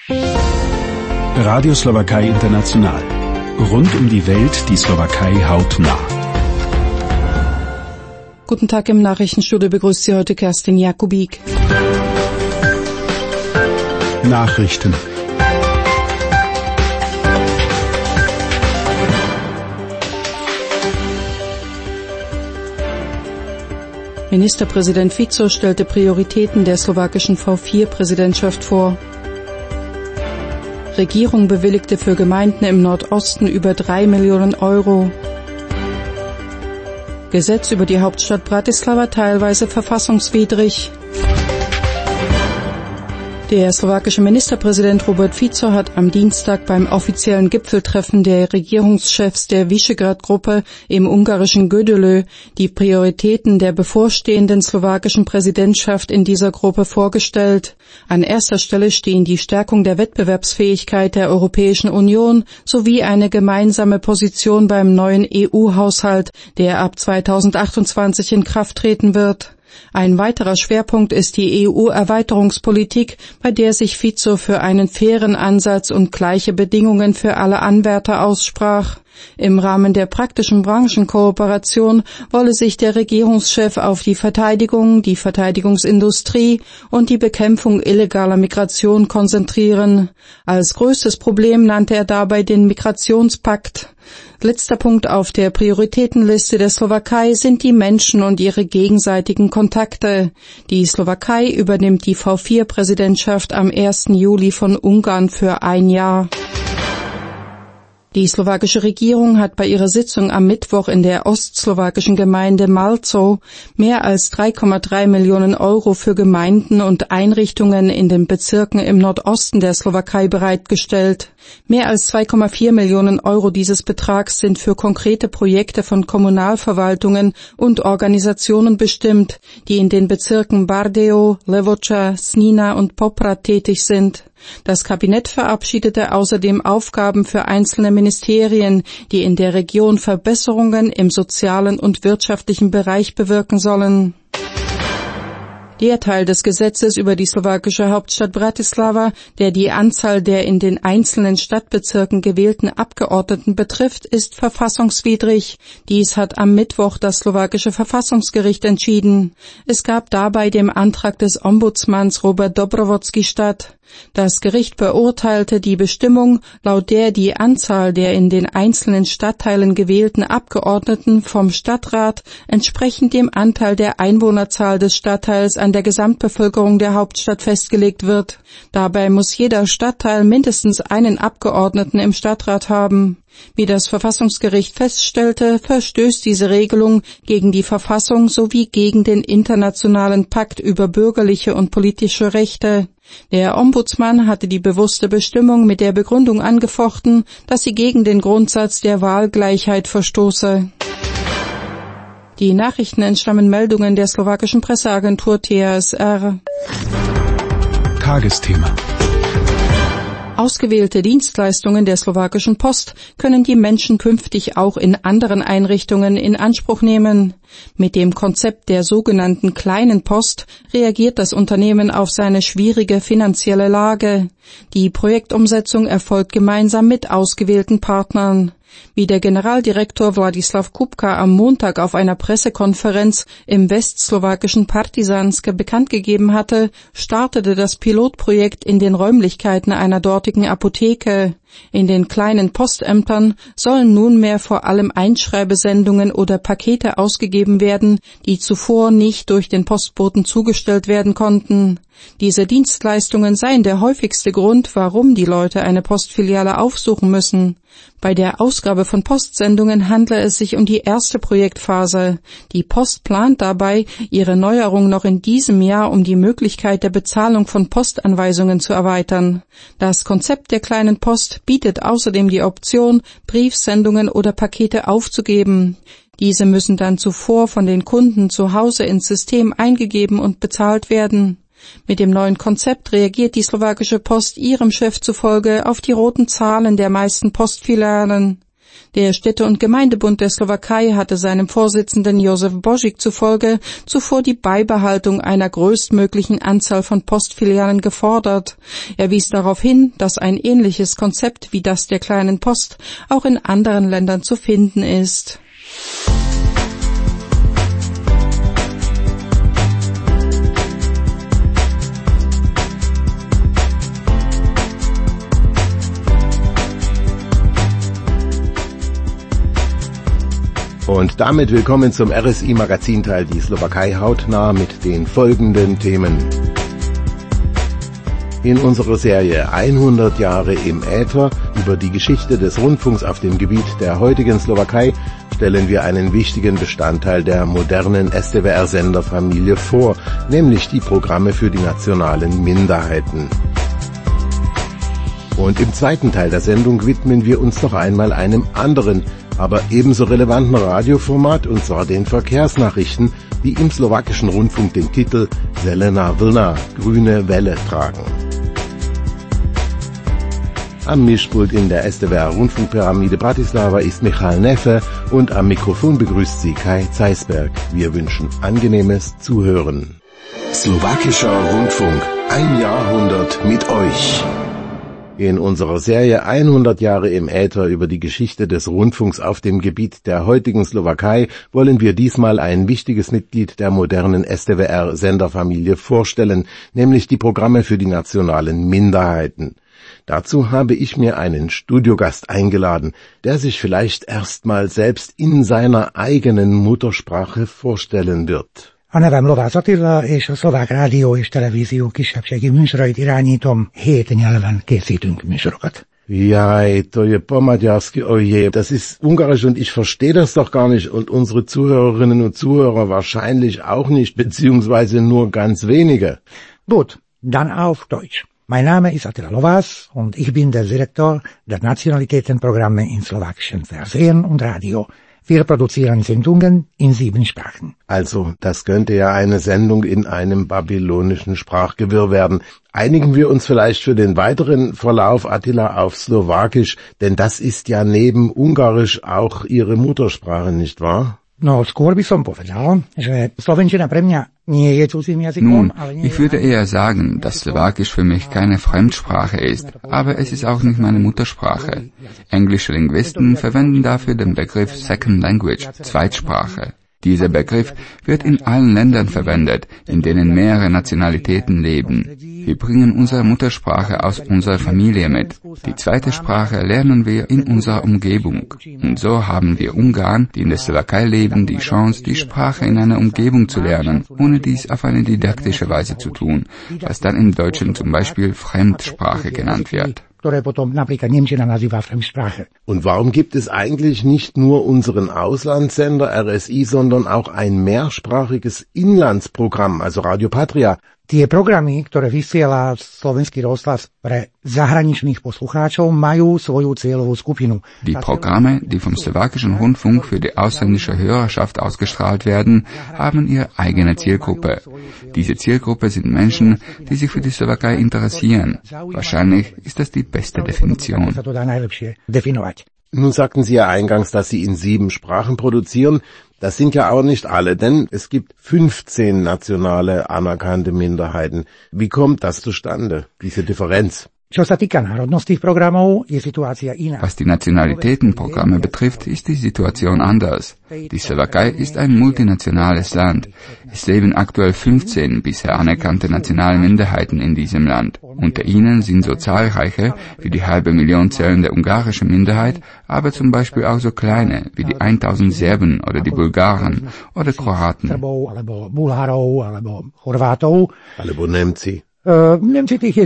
Radio Slowakei International. Rund um die Welt die Slowakei hautnah. Guten Tag, im Nachrichtenstudio begrüßt Sie heute Kerstin Jakubik. Nachrichten. Ministerpräsident Fico stellte Prioritäten der slowakischen V4-Präsidentschaft vor. Regierung bewilligte für Gemeinden im Nordosten über 3 Millionen Euro. Gesetz über die Hauptstadt Bratislava teilweise verfassungswidrig. Der slowakische Ministerpräsident Robert Fico hat am Dienstag beim offiziellen Gipfeltreffen der Regierungschefs der Visegrad-Gruppe im ungarischen Gödöllő die Prioritäten der bevorstehenden slowakischen Präsidentschaft in dieser Gruppe vorgestellt. An erster Stelle stehen die Stärkung der Wettbewerbsfähigkeit der Europäischen Union sowie eine gemeinsame Position beim neuen EU-Haushalt, der ab 2028 in Kraft treten wird. Ein weiterer Schwerpunkt ist die EU-Erweiterungspolitik, bei der sich Fico für einen fairen Ansatz und gleiche Bedingungen für alle Anwärter aussprach. Im Rahmen der praktischen Branchenkooperation wolle sich der Regierungschef auf die Verteidigung, die Verteidigungsindustrie und die Bekämpfung illegaler Migration konzentrieren. Als größtes Problem nannte er dabei den Migrationspakt. Letzter Punkt auf der Prioritätenliste der Slowakei sind die Menschen und ihre gegenseitigen Kontakte. Die Slowakei übernimmt die V4-Präsidentschaft am 1. Juli von Ungarn für ein Jahr. Die slowakische Regierung hat bei ihrer Sitzung am Mittwoch in der ostslowakischen Gemeinde Malzo mehr als 3,3 Millionen Euro für Gemeinden und Einrichtungen in den Bezirken im Nordosten der Slowakei bereitgestellt. Mehr als 2,4 Millionen Euro dieses Betrags sind für konkrete Projekte von Kommunalverwaltungen und Organisationen bestimmt, die in den Bezirken Bardeo, Levoča, Snina und Poprad tätig sind. Das Kabinett verabschiedete außerdem Aufgaben für einzelne Ministerien, die in der Region Verbesserungen im sozialen und wirtschaftlichen Bereich bewirken sollen. Der Teil des Gesetzes über die slowakische Hauptstadt Bratislava, der die Anzahl der in den einzelnen Stadtbezirken gewählten Abgeordneten betrifft, ist verfassungswidrig. Dies hat am Mittwoch das slowakische Verfassungsgericht entschieden. Es gab dabei dem Antrag des Ombudsmanns Robert Dobrovolský statt. Das Gericht beurteilte die Bestimmung, laut der die Anzahl der in den einzelnen Stadtteilen gewählten Abgeordneten vom Stadtrat entsprechend dem Anteil der Einwohnerzahl des Stadtteils an der Gesamtbevölkerung der Hauptstadt festgelegt wird. Dabei muss jeder Stadtteil mindestens einen Abgeordneten im Stadtrat haben. Wie das Verfassungsgericht feststellte, verstößt diese Regelung gegen die Verfassung sowie gegen den internationalen Pakt über bürgerliche und politische Rechte. Der Ombudsmann hatte die bewusste Bestimmung mit der Begründung angefochten, dass sie gegen den Grundsatz der Wahlgleichheit verstoße. Die Nachrichten entstammen Meldungen der slowakischen Presseagentur TASR. Tagesthema. Ausgewählte Dienstleistungen der slowakischen Post können die Menschen künftig auch in anderen Einrichtungen in Anspruch nehmen. Mit dem Konzept der sogenannten kleinen Post reagiert das Unternehmen auf seine schwierige finanzielle Lage. Die Projektumsetzung erfolgt gemeinsam mit ausgewählten Partnern. Wie der Generaldirektor Wladislav Kupka am Montag auf einer Pressekonferenz im westslowakischen Partizánske bekannt gegeben hatte, startete das Pilotprojekt in den Räumlichkeiten einer dortigen Apotheke. In den kleinen Postämtern sollen nunmehr vor allem Einschreibesendungen oder Pakete ausgegeben werden, die zuvor nicht durch den Postboten zugestellt werden konnten. Diese Dienstleistungen seien der häufigste Grund, warum die Leute eine Postfiliale aufsuchen müssen. Bei der Ausgabe von Postsendungen handle es sich um die erste Projektphase. Die Post plant dabei, ihre Neuerung noch in diesem Jahr um die Möglichkeit der Bezahlung von Postanweisungen zu erweitern. Das Konzept der kleinen Post bietet außerdem die Option, Briefsendungen oder Pakete aufzugeben. Diese müssen dann zuvor von den Kunden zu Hause ins System eingegeben und bezahlt werden. Mit dem neuen Konzept reagiert die slowakische Post ihrem Chef zufolge auf die roten Zahlen der meisten Postfilialen. Der Städte- und Gemeindebund der Slowakei hatte seinem Vorsitzenden Josef Božič zufolge zuvor die Beibehaltung einer größtmöglichen Anzahl von Postfilialen gefordert. Er wies darauf hin, dass ein ähnliches Konzept wie das der kleinen Post auch in anderen Ländern zu finden ist. Und damit willkommen zum RSI-Magazinteil Die Slowakei hautnah mit den folgenden Themen. In unserer Serie 100 Jahre im Äther über die Geschichte des Rundfunks auf dem Gebiet der heutigen Slowakei stellen wir einen wichtigen Bestandteil der modernen SDWR-Senderfamilie vor, nämlich die Programme für die nationalen Minderheiten. Und im zweiten Teil der Sendung widmen wir uns noch einmal einem anderen, aber ebenso relevanten Radioformat, und zwar den Verkehrsnachrichten, die im slowakischen Rundfunk den Titel Zelená vlna, grüne Welle, tragen. Am Mischpult in der SDWR-Rundfunkpyramide Bratislava ist Michal Neffe und am Mikrofon begrüßt sie Kai Zeisberg. Wir wünschen angenehmes Zuhören. Slowakischer Rundfunk, ein Jahrhundert mit euch. In unserer Serie 100 Jahre im Äther über die Geschichte des Rundfunks auf dem Gebiet der heutigen Slowakei wollen wir diesmal ein wichtiges Mitglied der modernen SDWR-Senderfamilie vorstellen, nämlich die Programme für die nationalen Minderheiten. Dazu habe ich mir einen Studiogast eingeladen, der sich vielleicht erstmal selbst in seiner eigenen Muttersprache vorstellen wird. A nevem Lovász Attila, és a Szlovák Rádió és Televízió kisebbségi műsorait irányítom, 7 nyelven készítünk műsorokat. Jaj, to je po-maďarsky, oje, das ist Ungarisch und ich verstehe das doch gar nicht und unsere Zuhörerinnen und Zuhörer wahrscheinlich auch nicht, beziehungsweise nur ganz wenige. Gut, dann auf Deutsch. Mein Name ist Attila Lovász und ich bin der Direktor der Nationalitätenprogramme in slowakischen Fernsehen und Radio. Wir produzieren Sendungen in 7 Sprachen. Also, das könnte ja eine Sendung in einem babylonischen Sprachgewirr werden. Einigen wir uns vielleicht für den weiteren Verlauf, Attila, auf Slowakisch, denn das ist ja neben Ungarisch auch Ihre Muttersprache, nicht wahr? No, skôr by som povedal, že slovenčina pre mňa nie je cudzým jazykom. Nun, ich würde eher sagen, dass Slowakisch für mich keine Fremdsprache ist, aber es ist auch nicht meine Muttersprache. Englische Linguisten verwenden dafür den Begriff Second Language, Zweitsprache. Dieser Begriff wird in allen Ländern verwendet, in denen mehrere Nationalitäten leben. Wir bringen unsere Muttersprache aus unserer Familie mit. Die zweite Sprache lernen wir in unserer Umgebung. Und so haben wir Ungarn, die in der Slowakei leben, die Chance, die Sprache in einer Umgebung zu lernen, ohne dies auf eine didaktische Weise zu tun, was dann im Deutschen zum Beispiel Fremdsprache genannt wird. Und warum gibt es eigentlich nicht nur unseren Auslandssender RSI, sondern auch ein mehrsprachiges Inlandsprogramm, also Radio Patria? Tie programy, ktoré vysiela slovenský rozhlas pre zahraničných poslucháčov, majú svoju cieľovú skupinu. Die Programme, die vom slowakischen Rundfunk für die ausländische Hörerschaft ausgestrahlt werden, haben ihre eigene Zielgruppe. Diese Zielgruppe sind Menschen, die sich für die Slowakei interessieren. Wahrscheinlich ist das die beste Definition. Nun sagten Sie ja eingangs, dass Sie in 7 Sprachen produzieren. Das sind ja auch nicht alle, denn es gibt 15 nationale anerkannte Minderheiten. Wie kommt das zustande, diese Differenz? Was die Nationalitätenprogramme betrifft, ist die Situation anders. Die Slowakei ist ein multinationales Land. Es leben aktuell 15 bisher anerkannte nationale Minderheiten in diesem Land. Unter ihnen sind so zahlreiche wie die 500.000 zählende ungarische Minderheit, aber zum Beispiel auch so kleine wie die 1000 Serben oder die Bulgaren oder Kroaten. Alebo Nemci. Nun,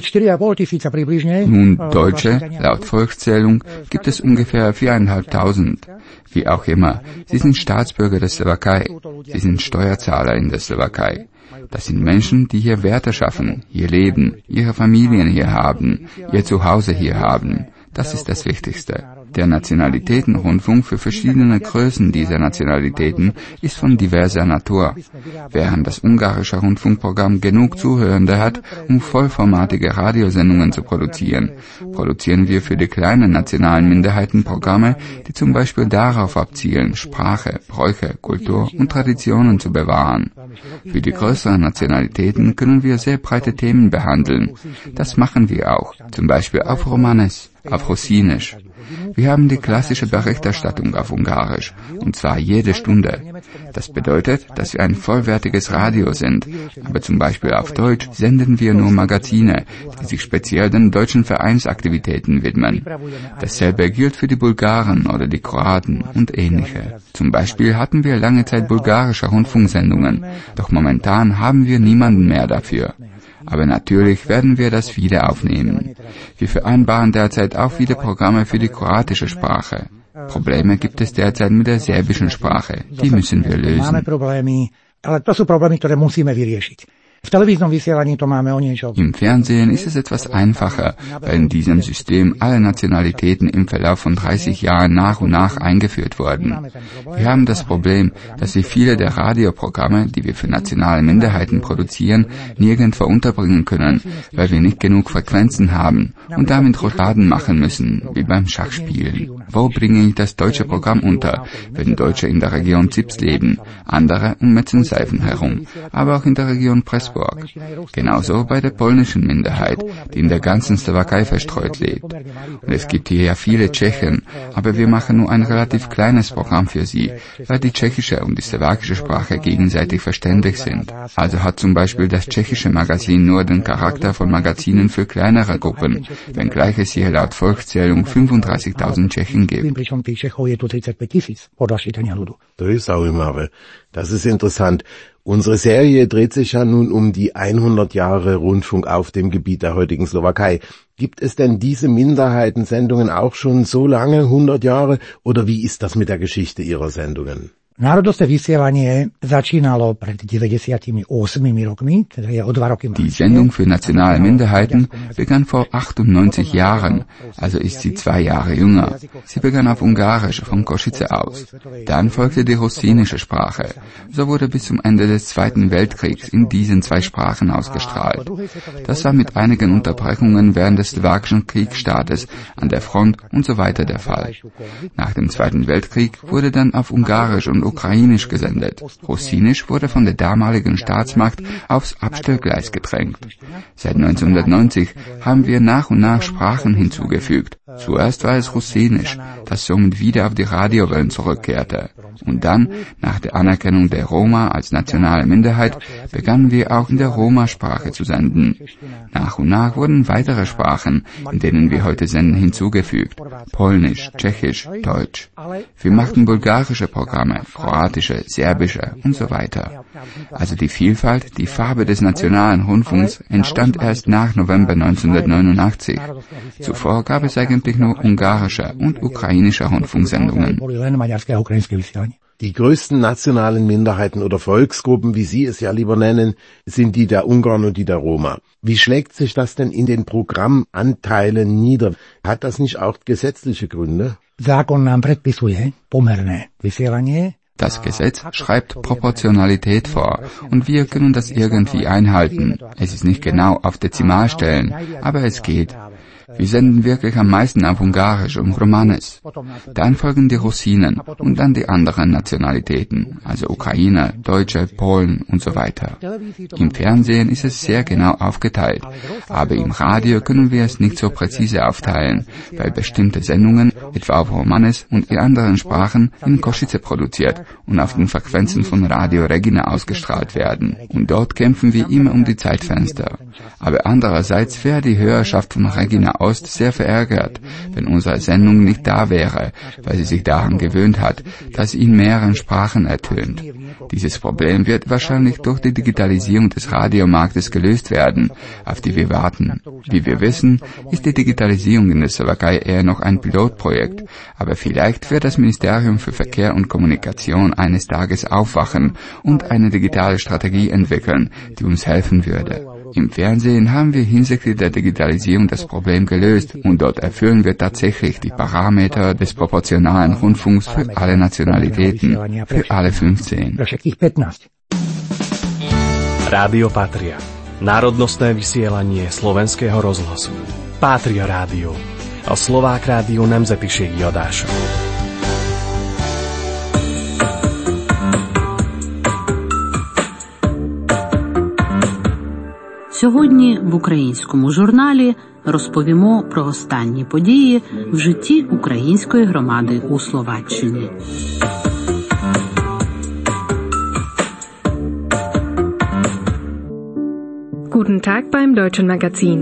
Deutsche, laut Volkszählung, gibt es ungefähr 4.500. Wie auch immer, sie sind Staatsbürger der Slowakei. Sie sind Steuerzahler in der Slowakei. Das sind Menschen, die hier Werte schaffen, hier leben, ihre Familien hier haben, ihr Zuhause hier haben. Das ist das Wichtigste. Der Nationalitätenrundfunk für verschiedene Größen dieser Nationalitäten ist von diverser Natur. Während das ungarische Rundfunkprogramm genug Zuhörende hat, um vollformatige Radiosendungen zu produzieren, produzieren wir für die kleinen nationalen Minderheiten Programme, die zum Beispiel darauf abzielen, Sprache, Bräuche, Kultur und Traditionen zu bewahren. Für die größeren Nationalitäten können wir sehr breite Themen behandeln. Das machen wir auch, zum Beispiel auf Romanes, auf Russinisch. Wir haben die klassische Berichterstattung auf Ungarisch, und zwar jede Stunde. Das bedeutet, dass wir ein vollwertiges Radio sind, aber zum Beispiel auf Deutsch senden wir nur Magazine, die sich speziell den deutschen Vereinsaktivitäten widmen. Dasselbe gilt für die Bulgaren oder die Kroaten und ähnliche. Zum Beispiel hatten wir lange Zeit bulgarische Rundfunksendungen, doch momentan haben wir niemanden mehr dafür. Aber natürlich werden wir das wieder aufnehmen. Wir vereinbaren derzeit auch wieder Programme für die kroatische Sprache. Probleme gibt es derzeit mit der serbischen Sprache. Die müssen wir lösen. Im Fernsehen ist es etwas einfacher, weil in diesem System alle Nationalitäten im Verlauf von 30 Jahren nach und nach eingeführt wurden. Wir haben das Problem, dass wir viele der Radioprogramme, die wir für nationale Minderheiten produzieren, nirgendwo unterbringen können, weil wir nicht genug Frequenzen haben und damit Rotaden machen müssen, wie beim Schachspielen. Wo bringe ich das deutsche Programm unter, wenn Deutsche in der Region Zips leben, andere um Metzenseifen herum, aber auch in der Region Pressburg. Genauso bei der polnischen Minderheit, die in der ganzen Slowakei verstreut lebt. Und es gibt hier ja viele Tschechen, aber wir machen nur ein relativ kleines Programm für sie, weil die tschechische und die slowakische Sprache gegenseitig verständig sind. Also hat zum Beispiel das tschechische Magazin nur den Charakter von Magazinen für kleinere Gruppen, wenngleich es hier laut Volkszählung 35.000 Tschechen gibt. Das ist interessant. Unsere Serie dreht sich ja nun um die 100 Jahre Rundfunk auf dem Gebiet der heutigen Slowakei. Gibt es denn diese Minderheitensendungen auch schon so lange, 100 Jahre, oder wie ist das mit der Geschichte Ihrer Sendungen? Národové vysielanie začínalo pred 98 rokmi, teda je o 2 roky. Die Sendung für nationale Minderheiten begann vor 98 Jahren, also ist sie 2 Jahre jünger. Sie begann auf Ungarisch von Košice aus. Dann folgte die russinische Sprache. So wurde bis zum Ende des Zweiten Weltkriegs in diesen 2 Sprachen ausgestrahlt. Das war mit einigen Unterbrechungen während des slowakischen Kriegsstartes an der Front und so weiter der Fall. Nach dem Zweiten Weltkrieg wurde dann auf Ungarisch und Ukrainisch gesendet. Russinisch wurde von der damaligen Staatsmacht aufs Abstellgleis gedrängt. Seit 1990 haben wir nach und nach Sprachen hinzugefügt. Zuerst war es Russinisch, das somit wieder auf die Radiowellen zurückkehrte. Und dann, nach der Anerkennung der Roma als nationale Minderheit, begannen wir auch in der Roma-Sprache zu senden. Nach und nach wurden weitere Sprachen, in denen wir heute senden, hinzugefügt. Polnisch, Tschechisch, Deutsch. Wir machten bulgarische Programme, kroatische, serbische und so weiter. Also die Vielfalt, die Farbe des nationalen Rundfunks entstand erst nach November 1989. Zuvor gab es eigentlich nur ungarische und ukrainische Rundfunksendungen. Die größten nationalen Minderheiten oder Volksgruppen, wie Sie es ja lieber nennen, sind die der Ungarn und die der Roma. Wie schlägt sich das denn in den Programmanteilen nieder? Hat das nicht auch gesetzliche Gründe? Das Gesetz schreibt Proportionalität vor und wir können das irgendwie einhalten. Es ist nicht genau auf Dezimalstellen, aber es geht. Wir senden wirklich am meisten auf Ungarisch und Romanes. Dann folgen die Russinen und dann die anderen Nationalitäten, also Ukrainer, Deutsche, Polen und so weiter. Im Fernsehen ist es sehr genau aufgeteilt, aber im Radio können wir es nicht so präzise aufteilen, weil bestimmte Sendungen, etwa auf Romanes und in anderen Sprachen, in Košice produziert und auf den Frequenzen von Radio Regina ausgestrahlt werden. Und dort kämpfen wir immer um die Zeitfenster. Aber andererseits wäre die Hörerschaft von Regina Ost sehr verärgert, wenn unsere Sendung nicht da wäre, weil sie sich daran gewöhnt hat, dass sie in mehreren Sprachen ertönt. Dieses Problem wird wahrscheinlich durch die Digitalisierung des Radiomarktes gelöst werden, auf die wir warten. Wie wir wissen, ist die Digitalisierung in der Slowakei eher noch ein Pilotprojekt, aber vielleicht wird das Ministerium für Verkehr und Kommunikation eines Tages aufwachen und eine digitale Strategie entwickeln, die uns helfen würde. Im Fernsehen haben wir hinsichtlich der Digitalisierung das Problem gelöst und dort erfüllen wir tatsächlich die Parameter des proportionalen Rundfunks für alle Nationalitäten, für alle 15. Rádio Patria. Národnostné vysielanie slovenského rozhlasu. Patria Rádió. A Szlovák Rádió nemzetiségi adása. Сьогодні в українському журналі розповімо про останні події в житті української громади у Словаччині. Guten Tag beim Deutschen Magazin.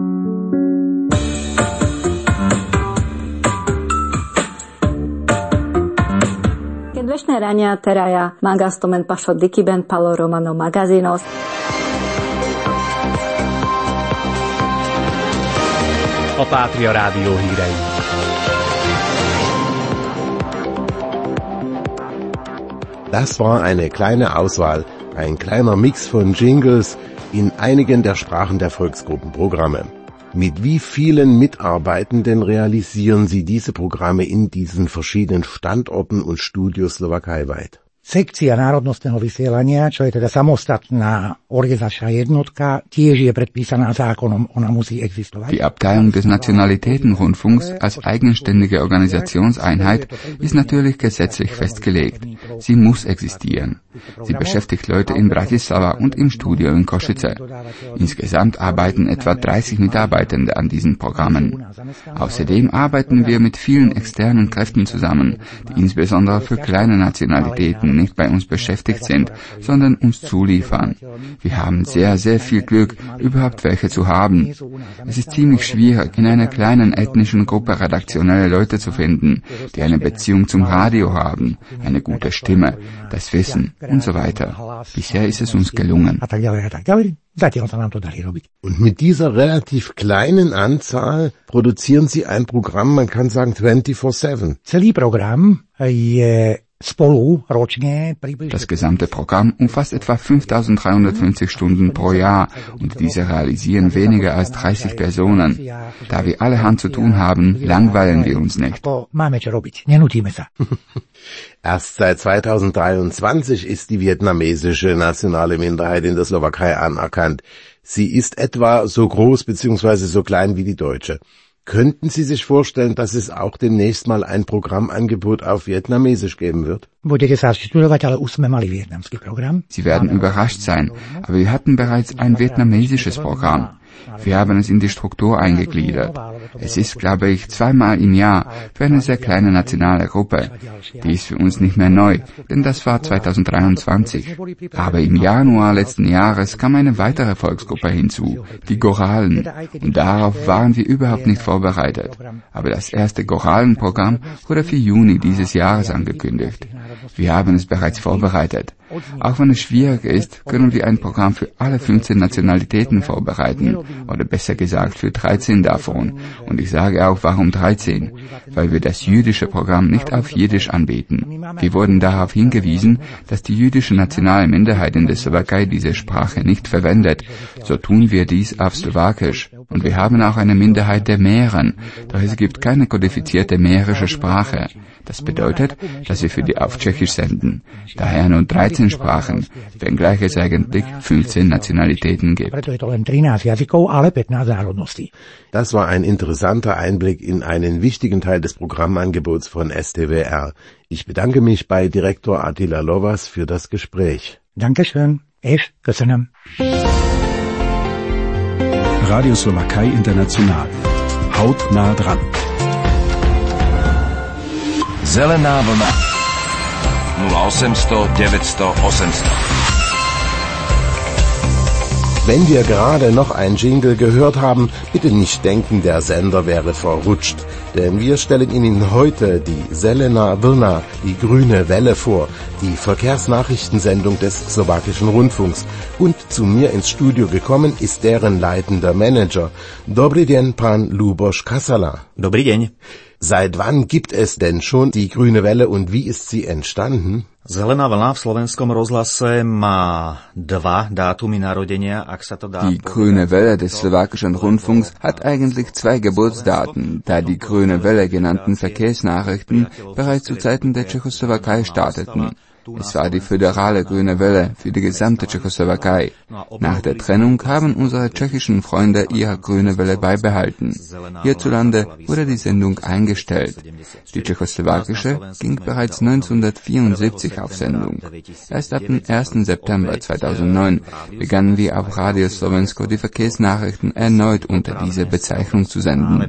Dnešné rania teraja magastomen pašo dikiben palo romano magazinos. A Pátria Rádió hírei. Das war eine kleine Auswahl, ein kleiner Mix von Jingles in einigen der Sprachen der Volksgruppenprogramme. Mit wie vielen Mitarbeitenden realisieren Sie diese Programme in diesen verschiedenen Standorten und Studios slowakajweit? Sekcia národnostného vysielania, čo je teda samostatná organizačná jednotka, tiež je predpísaná zákonom, ona musí existovať. Die Abteilung des Nationalitätenrundfunks als eigenständige Organisationseinheit ist natürlich gesetzlich festgelegt. Sie muss existieren. Sie beschäftigt Leute in Bratislava und im Studio in Košice. Insgesamt arbeiten etwa 30 Mitarbeitende an diesen Programmen. Außerdem arbeiten wir mit vielen externen Kräften zusammen, die insbesondere für kleine Nationalitäten nicht bei uns beschäftigt sind, sondern uns zuliefern. Wir haben sehr, sehr viel Glück, überhaupt welche zu haben. Es ist ziemlich schwierig, in einer kleinen ethnischen Gruppe redaktionelle Leute zu finden, die eine Beziehung zum Radio haben, eine gute Stimme, das Wissen und so weiter. Bisher ist es uns gelungen. Und mit dieser relativ kleinen Anzahl produzieren Sie ein Programm, man kann sagen 24/7. Celý program je Das gesamte Programm umfasst etwa 5350 Stunden pro Jahr und diese realisieren weniger als 30 Personen. Da wir alle Hand zu tun haben, langweilen wir uns nicht. Erst seit 2023 ist die vietnamesische nationale Minderheit in der Slowakei anerkannt. Sie ist etwa so groß bzw. so klein wie die deutsche. Könnten Sie sich vorstellen, dass es auch demnächst mal ein Programmangebot auf Vietnamesisch geben wird? Sie werden überrascht sein, aber wir hatten bereits ein vietnamesisches Programm. Wir haben es in die Struktur eingegliedert. Es ist, glaube ich, 2-mal im Jahr für eine sehr kleine nationale Gruppe. Die ist für uns nicht mehr neu, denn das war 2023. Aber im Januar letzten Jahres kam eine weitere Volksgruppe hinzu, die Goralen. Und darauf waren wir überhaupt nicht vorbereitet. Aber das erste Goralenprogramm wurde für Juni dieses Jahres angekündigt. Wir haben es bereits vorbereitet. Auch wenn es schwierig ist, können wir ein Programm für alle 15 Nationalitäten vorbereiten, oder besser gesagt für 13 davon. Und ich sage auch, warum 13? Weil wir das jüdische Programm nicht auf Jiddisch anbieten. Wir wurden darauf hingewiesen, dass die jüdische nationale Minderheit in der Slowakei diese Sprache nicht verwendet. So tun wir dies auf Slowakisch. Und wir haben auch eine Minderheit der Mähren, doch es gibt keine kodifizierte mährische Sprache. Das bedeutet, dass wir für die auf Tschechisch senden. Daher nur 13 Sprachen, wenngleich es eigentlich 15 Nationalitäten gibt. Das war ein interessanter Einblick in einen wichtigen Teil des Programmangebots von STWR. Ich bedanke mich bei Direktor Attila Lovas für das Gespräch. Dankeschön. Köszönöm. Radio Slowakei International. Hautnah dran. Zelená vlna 0800 900 800. Wenn wir gerade noch ein Jingle gehört haben, bitte nicht denken, der Sender wäre verrutscht. Denn wir stellen Ihnen heute die Zelená vlna, die grüne Welle vor, die Verkehrsnachrichtensendung des slowakischen Rundfunks. Und zu mir ins Studio gekommen ist deren leitender Manager. Dobrý deň, pán Luboš Kasala. Dobrý deň. Seit wann gibt es denn schon die Grüne Welle und wie ist sie entstanden? Zelená vlna v slovenskom rozhlase má dva dátumy narodenia, ak sa to dá. Die Grüne Welle des slowakischen Rundfunks hat eigentlich zwei Geburtsdaten, da die Grüne Welle genannten Verkehrsnachrichten bereits zu Zeiten der Tschechoslowakei starteten. Es war die föderale Grüne Welle für die gesamte Tschechoslowakei. Nach der Trennung haben unsere tschechischen Freunde ihre Grüne Welle beibehalten. Hierzulande wurde die Sendung eingestellt. Die tschechoslowakische ging bereits 1974 auf Sendung. Erst ab dem 1. September 2009 begannen wir auf Radio Slovensko die Verkehrsnachrichten erneut unter dieser Bezeichnung zu senden.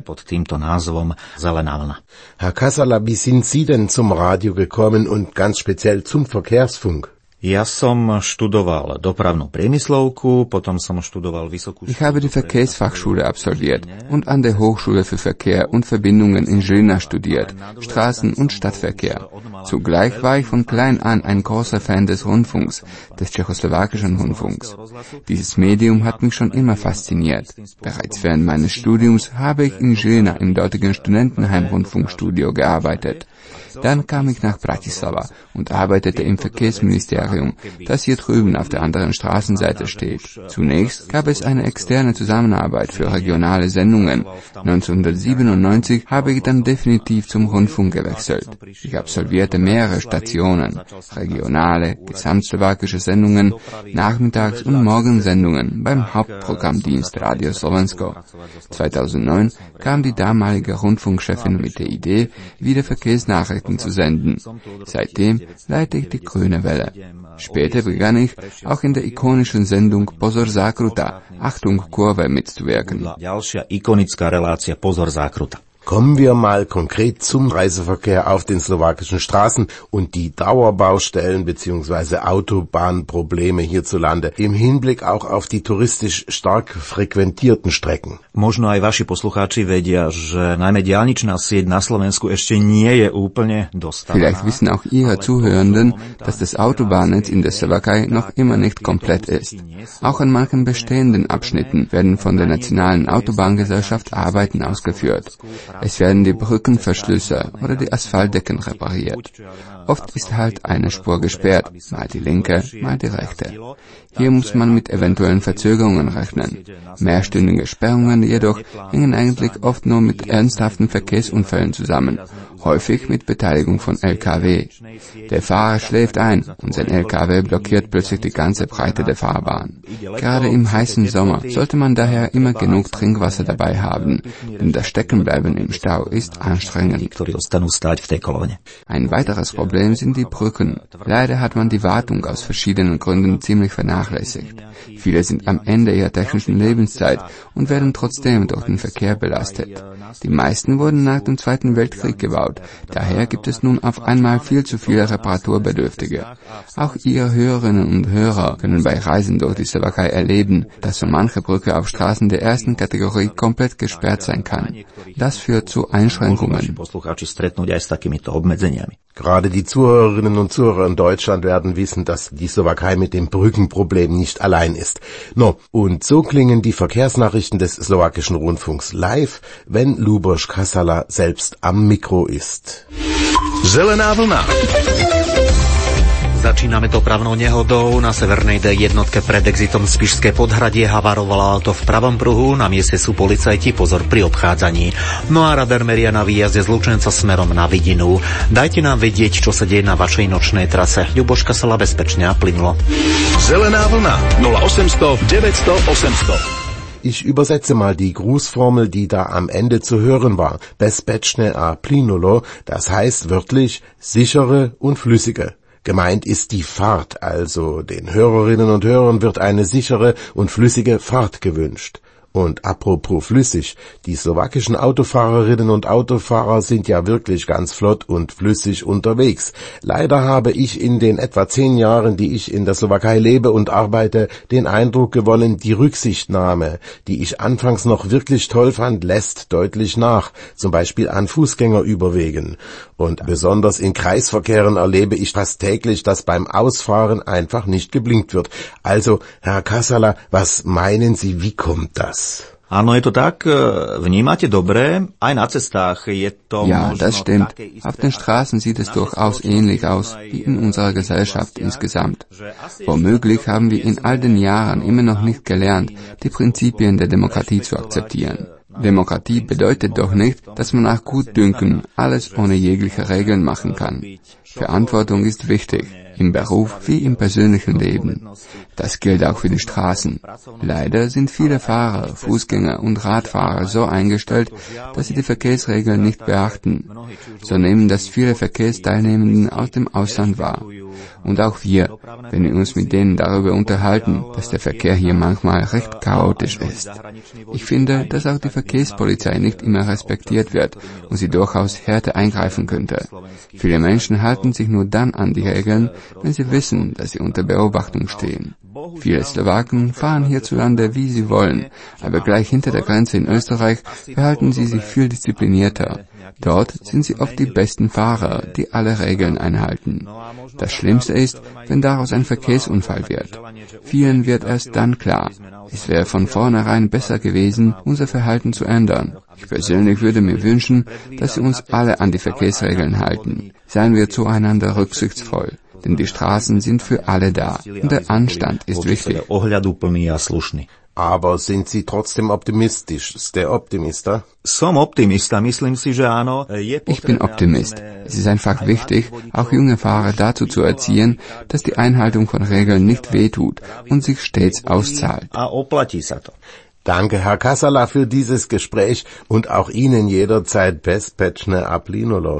Herr Kasala, wie sind Sie denn zum Radio gekommen und ganz speziell zum Verkehrsfunk? Ja som študoval dopravnú priemyslovku, potom som študoval vysokú. Ich habe die Verkehrsfachschule absolviert und an der Hochschule für Verkehr und Verbindungen in Žilina studiert, Straßen- und Stadtverkehr. Zugleich war ich von klein an ein großer Fan des Rundfunks, des tschechoslowakischen Rundfunks. Dieses Medium hat mich schon immer fasziniert. Bereits während meines Studiums habe ich in Žilina im dortigen Studentenheim-Rundfunkstudio gearbeitet. Dann kam ich nach Bratislava und arbeitete im Verkehrsministerium, das hier drüben auf der anderen Straßenseite steht. Zunächst gab es eine externe Zusammenarbeit für regionale Sendungen. 1997 habe ich dann definitiv zum Rundfunk gewechselt. Ich absolvierte mehrere Stationen, regionale, gesamtslowakische Sendungen, Nachmittags- und Morgensendungen beim Hauptprogrammdienst Radio Slovensko. 2009 kam die damalige Rundfunkchefin mit der Idee, wieder Verkehrsnachrichten zu senden. Seitdem leite ich die Grüne Welle. Später begann ich auch in der ikonischen Sendung Pozor Zákruta, Achtung Kurve mitzuwirken. Kommen wir mal konkret zum Reiseverkehr auf den slowakischen Straßen und die Dauerbaustellen bzw. Autobahnprobleme hierzulande im Hinblick auch auf die touristisch stark frequentierten Strecken. Možno aj vaši poslucháči vedia, že najmä diaľničná sieť na Slovensku ešte nie je úplne dostavená. Vielleicht wissen auch Ihre Zuhörenden, dass das Autobahnnetz in der Slowakei noch immer nicht komplett ist. Auch an manchen bestehenden Abschnitten werden von der Nationalen Autobahngesellschaft Arbeiten ausgeführt. Es werden die Brückenverschlüsse oder die Asphaltdecken repariert. Oft ist halt eine Spur gesperrt, mal die linke, mal die rechte. Hier muss man mit eventuellen Verzögerungen rechnen. Mehrstündige Sperrungen jedoch hängen eigentlich oft nur mit ernsthaften Verkehrsunfällen zusammen, häufig mit Beteiligung von LKW. Der Fahrer schläft ein und sein LKW blockiert plötzlich die ganze Breite der Fahrbahn. Gerade im heißen Sommer sollte man daher immer genug Trinkwasser dabei haben, denn das Steckenbleiben im Stau ist anstrengend. Ein weiteres Problem sind die Brücken. Leider hat man die Wartung aus verschiedenen Gründen ziemlich vernachlässigt. Viele sind am Ende ihrer technischen Lebenszeit und werden trotzdem durch den Verkehr belastet. Die meisten wurden nach dem Zweiten Weltkrieg gebaut, daher gibt es nun auf einmal viel zu viele Reparaturbedürftige. Auch Ihre Hörerinnen und Hörer können bei Reisen durch die Slowakei erleben, dass so manche Brücke auf Straßen der ersten Kategorie komplett gesperrt sein kann. Das führt zu Einschränkungen. Gerade die Zuhörerinnen und Zuhörer in Deutschland werden wissen, dass die Slowakei mit dem Brückenproblem nicht allein ist. No, und so klingen die Verkehrsnachrichten des slowakischen Rundfunks live, wenn Luboš Kasala selbst am Mikro ist. Zelená vlna. Začíname dopravnou nehodou. Na severnej D1 pred exitom Spišské Podhradie havarovalo auto v pravom pruhu, na mieste sú policajti, pozor pri obchádzaní. No a radar meria na výjazde z Lučenca smerom na Vidinu. Dajte nám vedieť, čo sa deje na vašej nočnej trase. Ľuboš Kasala, bezpečne a plynulo. Zelená vlna 0800 900 800. Ich übersetze mal die Grußformel, die da am Ende zu hören war. Bezpečne a plynulo, das heißt wörtlich sichere und flüssige. Gemeint ist die Fahrt, also den Hörerinnen und Hörern wird eine sichere und flüssige Fahrt gewünscht. Und apropos flüssig, die slowakischen Autofahrerinnen und Autofahrer sind ja wirklich ganz flott und flüssig unterwegs. Leider habe ich in den etwa 10 Jahren, die ich in der Slowakei lebe und arbeite, den Eindruck gewonnen, die Rücksichtnahme, die ich anfangs noch wirklich toll fand, lässt deutlich nach, zum Beispiel an Fußgängerüberwegen. Und besonders in Kreisverkehren erlebe ich fast täglich, dass beim Ausfahren einfach nicht geblinkt wird. Also, Herr Kasala, was meinen Sie, wie kommt das? Áno, je to tak. Vnímate dobre. Aj na cestách je to Ja, možno das stimmt. také isté. Auf den Straßen sieht es durchaus ähnlich aus wie in unserer Gesellschaft insgesamt. Womöglich haben wir in all den Jahren immer noch nicht gelernt, die Prinzipien der Demokratie zu akzeptieren. Demokratie bedeutet doch nicht, dass man nach Gutdünken alles ohne jegliche Regeln machen kann. Verantwortung ist wichtig, im Beruf wie im persönlichen Leben. Das gilt auch für die Straßen. Leider sind viele Fahrer, Fußgänger und Radfahrer so eingestellt, dass sie die Verkehrsregeln nicht beachten. So nehmen das viele Verkehrsteilnehmenden aus dem Ausland wahr. Und auch wir, wenn wir uns mit denen darüber unterhalten, dass der Verkehr hier manchmal recht chaotisch ist. Ich finde, dass auch die Verkehrspolizei nicht immer respektiert wird und sie durchaus härter eingreifen könnte. Viele Menschen halten sich nur dann an die Regeln, wenn sie wissen, dass sie unter Beobachtung stehen. Viele Slowaken fahren hierzulande, wie sie wollen, aber gleich hinter der Grenze in Österreich verhalten sie sich viel disziplinierter. Dort sind sie oft die besten Fahrer, die alle Regeln einhalten. Das Schlimmste ist, wenn daraus ein Verkehrsunfall wird. Vielen wird erst dann klar, es wäre von vornherein besser gewesen, unser Verhalten zu ändern. Ich persönlich würde mir wünschen, dass wir uns alle an die Verkehrsregeln halten. Seien wir zueinander rücksichtsvoll. Denn die Straßen sind für alle da und der Anstand ist wichtig. Aber sind Sie trotzdem optimistisch? Ste optimista? Som optimista, myslím si, že áno. Ich bin Optimist. Es ist einfach wichtig, auch junge Fahrer dazu zu erziehen, dass die Einhaltung von Regeln nicht wehtut und sich stets auszahlt. Danke, Herr Kasala, für dieses Gespräch und auch Ihnen jederzeit bezpečné a plynulo.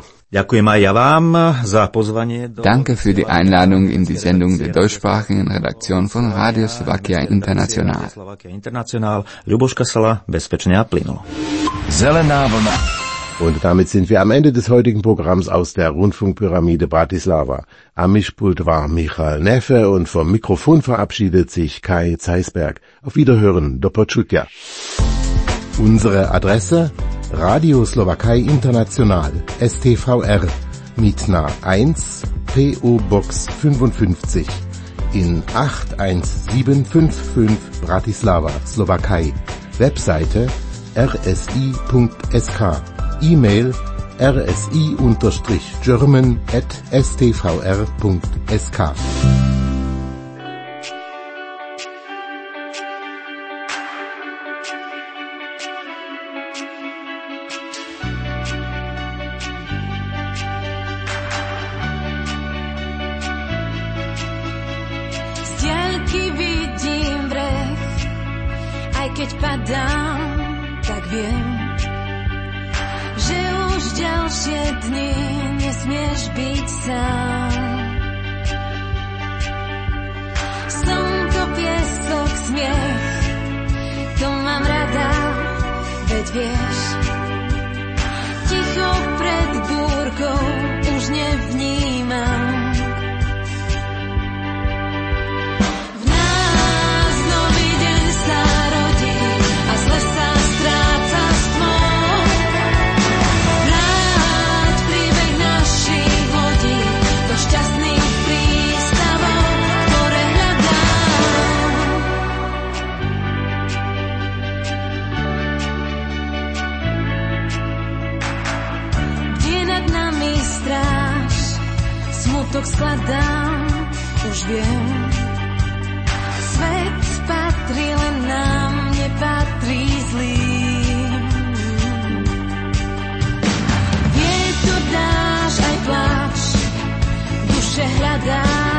Danke für die Einladung in die Sendung der deutschsprachigen Redaktion von Radio Slovakia International. Zelená vlna. Und damit sind wir am Ende des heutigen Programms aus der Rundfunkpyramide Bratislava. Am Mischpult war Michal Neffe und vom Mikrofon verabschiedet sich Kai Zeisberg. Auf Wiederhören, do počutia. Unsere Adresse: Radio Slowakei International, STVR, Mitna 1, PO Box 55, in 81755 Bratislava, Slowakei. Webseite rsi.sk, E-Mail rsi_german@stvr.sk. Keď padám, tak viem, že už ďalšie dni nesmieš byť sám. Slnko, piesok, smiech, to mám rada, veď vieš, ticho pred búrkou už nevnímam. Smutok skladám, už viem. Svet patrí len nám, nepatrí zlým. Vietor, dáš aj pláč, duše hľadám.